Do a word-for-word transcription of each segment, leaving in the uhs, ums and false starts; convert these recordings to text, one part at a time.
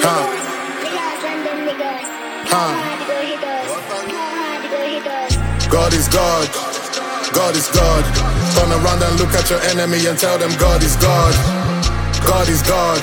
Huh. Huh. God is God. God is God. Turn around and look at your enemy and tell them God is God. God is God.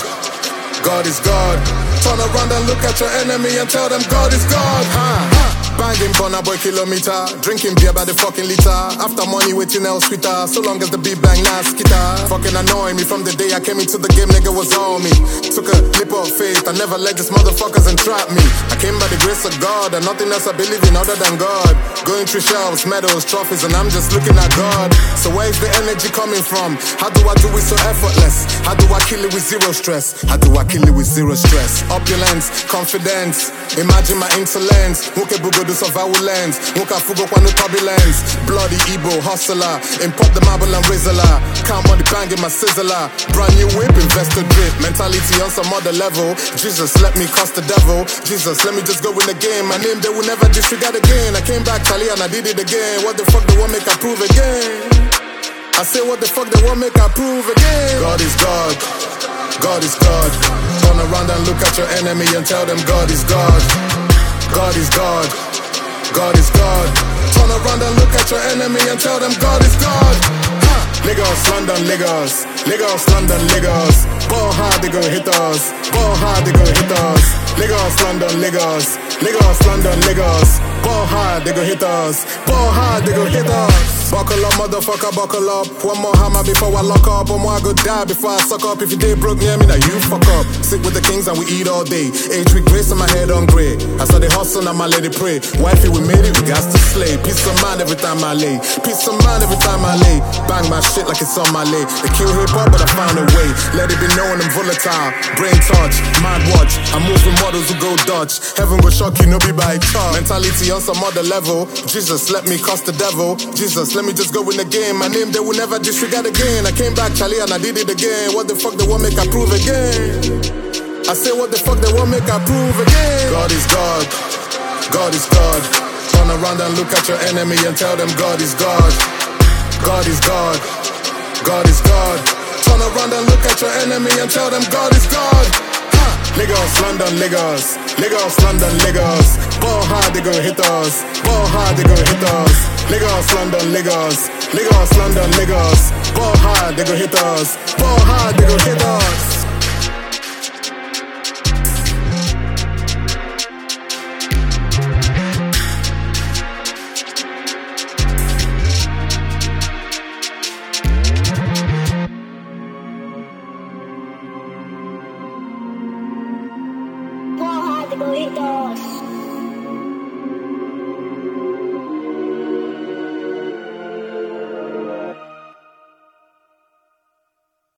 God is God. Turn around and look at your enemy and tell them God is God. Huh. Banging Burna Boy kilometer, drinking beer by the fucking liter. After money waiting else sweeter, so long as the beat bang now skitter. Fucking annoying me from the day I came into the game, nigga was on me. Took a leap of faith, I never let these motherfuckers entrap me. I came by the grace of God, and nothing else I believe in other than God. Going through shelves, medals, trophies, and I'm just looking at God. So where is the energy coming from? How do I do it so effortless? How do I kill it with zero stress? How do I kill it with zero stress? Opulence, confidence, imagine my insolence. Do some violence, Muka fugo kwa no turbulence. Bloody Igbo hustler, import the marble and rizzler. Count money banging my sizzler. Brand new whip, investor drip. Mentality on some other level. Jesus, let me cost the devil. Jesus, let me just go in the game. My name they will never disregard again. I came back, Charlie, and I did it again. What the fuck they won't make I prove again? I say what the fuck they won't make I prove again. God is God. God is God. Turn around and look at your enemy and tell them God is God. God is God. God is God. Turn around and look at your enemy and tell them God is God. Huh. Lagos, London, Lagos. Lagos, London, Lagos. Ball hard, they gon' hit us. Ball hard, they gon' hit us. Lagos, London, Lagos. Lagos, London, Lagos. Ball hard, they gon' hit us. Ball hard, they gon' hit us. Buckle up, motherfucker, buckle up. One more hammer before I lock up. One more I go die before I suck up. If you did broke near me, now you fuck up. Sit with the kings and we eat all day. Age with grace on my head on grey. I saw the hustle and my lady pray. Wifey, we made it, we got to slay. Peace of mind every time I lay. Peace of mind every time I lay. Bang my shit like it's on my lay. They kill hip hop, but I found a way. Let it be known I'm volatile. Brain touch, mind watch. I move with models who go Dutch. Heaven will shock you, no be by chart. Mentality on some other level. Jesus, let me cost the devil. Jesus, let me just go in the game. My name they will never disregard again. I came back, Charlie, and I did it again. What the fuck they won't make I prove again? I say what the fuck they won't make I prove again. God is God. God is God. Turn around and look at your enemy and tell them God is God. God is God. God is God. Turn around and look at your enemy and tell them God is God. Huh. Lagos, London, Lagos. Lagos, London, Lagos. Ball hard, they gon' hit us. Ball hard, they gon' hit us. Lagos, London, Lagos. Lagos, London, Lagos. Ball hard, they gon' hit us. Ball hard, they gon' hit us. Ball hard, they gon' hit us.